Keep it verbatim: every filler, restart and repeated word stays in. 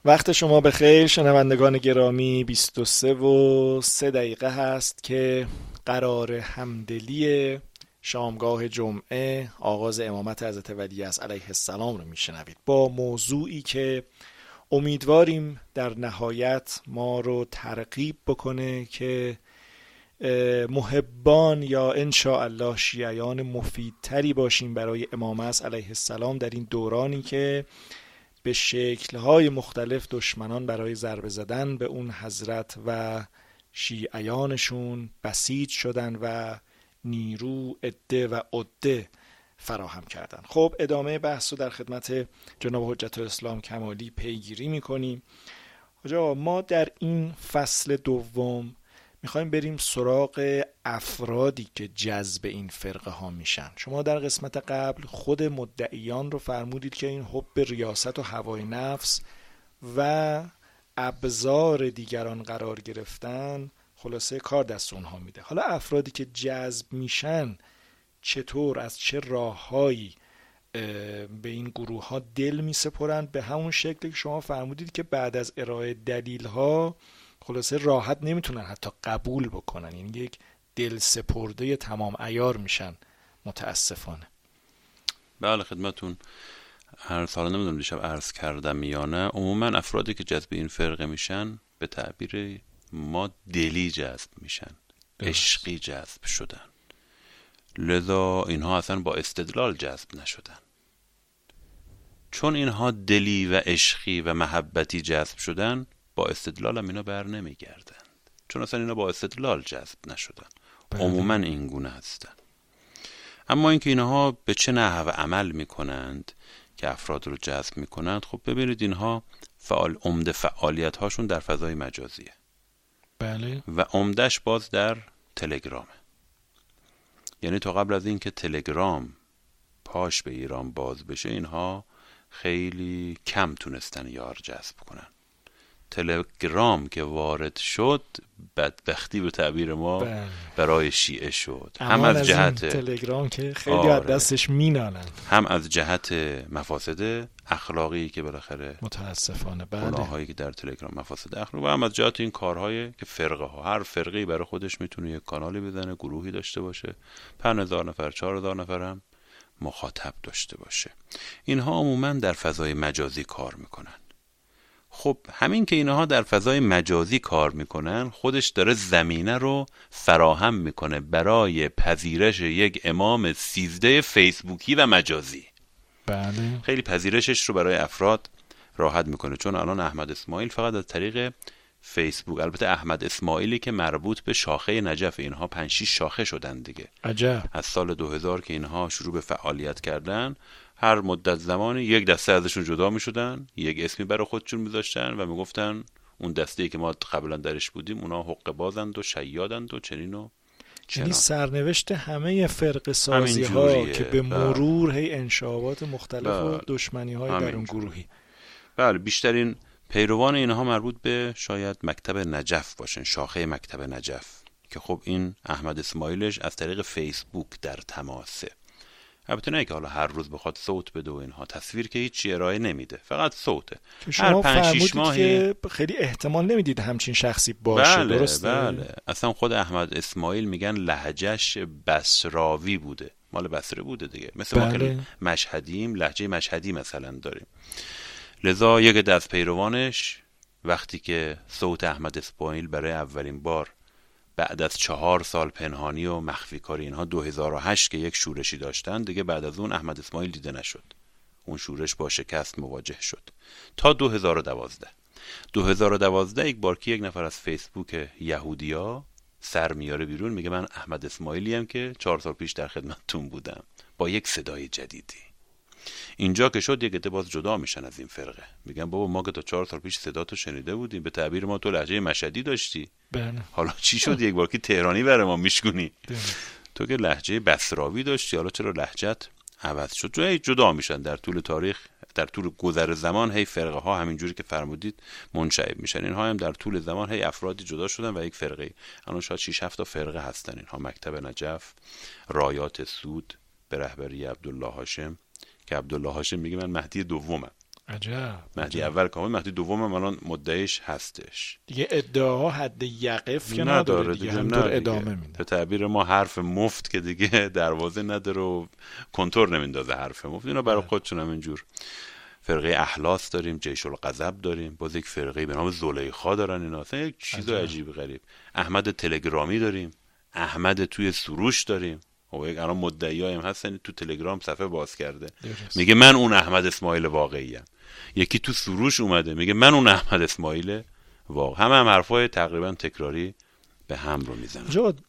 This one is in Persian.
وقت شما بخیر شنوندگان گرامی. بیست و سه و سه دقیقه هست که قرار همدلی شامگاه جمعه آغاز امامت حضرت ولیعصر علیه السلام رو میشنوید با موضوعی که امیدواریم در نهایت ما رو ترغیب بکنه که محبان یا انشاءالله شیعیان مفیدتری باشیم برای امام عصر علیه السلام در این دورانی که به شکل‌های مختلف دشمنان برای ضربه زدن به اون حضرت و شیعیانشون بسیج شدن و نیرو عده و عده فراهم کردن. خب ادامه بحث رو در خدمت جناب حجت الاسلام کمالی پیگیری میکنیم. آقا ما در این فصل دوم میخوایم بریم سراغ افرادی که جذب این فرقه ها میشن. شما در قسمت قبل خود مدعیان رو فرمودید که این حب ریاست و هوای نفس و ابزار دیگران قرار گرفتن خلاصه کار دست اونها میده. حالا افرادی که جذب میشن چطور، از چه راههایی به این گروه ها دل میسپرند؟ به همون شکلی که شما فرمودید که بعد از ارائه دلیل ها خلاصه راحت نمیتونن حتی قبول بکنن، یعنی یک دل سپرده تمام عیار میشن متاسفانه. بله خدمتون هر سال نمیدونم دیشب عرض کردم یا نه، عموما افرادی که جذب این فرقه میشن به تعبیر ما دلی جذب میشن، عشقی جذب شدن، لذا اینها اصلا با استدلال جذب نشدن. چون اینها دلی و عشقی و محبتی جذب شدن با استدلال هم اینا بر نمیگردند، چون اصلا اینا با استدلال جذب نشدن. عموما این گونه هستن. اما اینکه اینها به چه نحو عمل میکنند که افراد رو جذب میکنند، خب ببینید اینها فعال عمده فعالیت هاشون در فضای مجازیه. بله. و عمدهش باز در تلگرامه. یعنی تا قبل از این که تلگرام پاش به ایران باز بشه اینها خیلی کم تونستن یار جذب کنن. تلگرام که وارد شد بدبختی به تعبیر ما بله. برای شیعه شد. هم از, از جهت تلگرام که خیلی آره. از دستش مینالن، هم از جهت مفاسد اخلاقی که بالاخره متاسفانه بله. گناهایی که در تلگرام مفاسد اخلاقی، و هم از جهت این کارهایی که فرقه ها، هر فرقه‌ای برای خودش میتونه یک کانالی بزنه، گروهی داشته باشه، پنج هزار نفر چهار هزار نفر هم مخاطب داشته باشه. اینها عموما در فضای مجازی کار میکنن. خب همین که اینها در فضای مجازی کار میکنن خودش داره زمینه رو فراهم میکنه برای پذیرش یک امام سیزده فیسبوکی و مجازی. بله. خیلی پذیرشش رو برای افراد راحت میکنه، چون الان احمد اسماعیل فقط از طریق فیسبوک، البته احمد اسماعیلی که مربوط به شاخه نجف، اینها پنج شش شاخه شدن دیگه. عجب. از سال دو هزار که اینها شروع به فعالیت کردن، هر مدت زمانی یک دسته ازشون جدا می شدن، یک اسمی برای خودشون می داشتن و می گفتن اون دسته‌ای که ما قبلا درش بودیم اونا حق بازند و شیادند و چنین و چنان. یعنی سرنوشت همه فرقه سازی ها که به مرور هی انشابات مختلف بله. و دشمنی های در اون گروهی. بله بیشترین پیروان اینها مربوط به شاید مکتب نجف باشن، شاخه مکتب نجف، که خب این احمد اسماعیلش از طریق فیسبوک در تماسه. البته نه که حالا هر روز بخواد صوت بده و اینها، تصویر که هیچی ارائه نمیده، فقط صوته. هر پنج شش ماهی که خیلی احتمال نمیدید همچین شخصی باشه. بله درسته؟ بله. اصلا خود احمد اسماعیل میگن لهجهش بصراوی بوده، مال بصره بوده دیگه، مثل بله. ما که مشهدیم لهجه مشهدی مثلا داریم. لذا یک عده از پیروانش وقتی که صوت احمد اسماعیل برای اولین بار بعد از چهار سال پنهانی و مخفی کاری، اینها دو هزار و هشت که یک شورشی داشتن دیگه، بعد از اون احمد اسماعیل دیده نشد، اون شورش با شکست مواجه شد تا دو هزار و دوازده. دو هزار و دوازده یک بار که یک نفر از فیسبوک یهودیا سر میاره بیرون، میگه من احمد اسماعیلی ام که چهار سال پیش در خدمتتون بودم، با یک صدای جدیدی. اینجا که شد یک عده باز جدا میشن از این فرقه، میگن بابا ما که تا چهار سال پیش صداتو شنیده بودیم، به تعبیر ما تو لهجه مشهدی داشتی، بله. حالا چی شد یک بار که تهرانی برای ما میشگونی؟ تو که لهجه بصراوی داشتی، حالا چرا لهجت عوض شد؟ جای جدا میشن در طول تاریخ، در طول گذر زمان هی فرقه ها همینجوری که فرمودید منشعب میشن. اینها هم در طول زمان هی افرادی جدا شدن و یک فرقه، الان شاید شش هفت تا فرقه هستن اینها. مکتب نجف، رایات سود به رهبری عبدالله هاشم، که عبدالله هاشم میگه من مهدی دومم، عجب. مهدی اول کامل، مهدی دوم هم الان مدعیش هستش دیگه. ادعاها حد یقف که نداره, نداره دیگه, دیگه همینطور ادامه میده. به تعبیر ما حرف مفت که دیگه دروازه نداره و کنتور نمیندازه حرف مفت. اینا برای خودشون هم اینجور. فرقه احلاس داریم، جیش الغضب داریم، باز یک فرقه به نام زلیخا دارن. اینا اصلا یک چیز عجیب غریب. احمد تلگرامی داریم، احمد توی سروش داریم. و یک الان مدعیایی هم هستن تو تلگرام صفحه باز کرده درست. میگه من اون احمد اسماعیل واقعی ام. یکی تو سروش اومده میگه من اون احمد اسماعیل واقع. همه هم حرفای تقریبا تکراری به هم رو میزنن. جا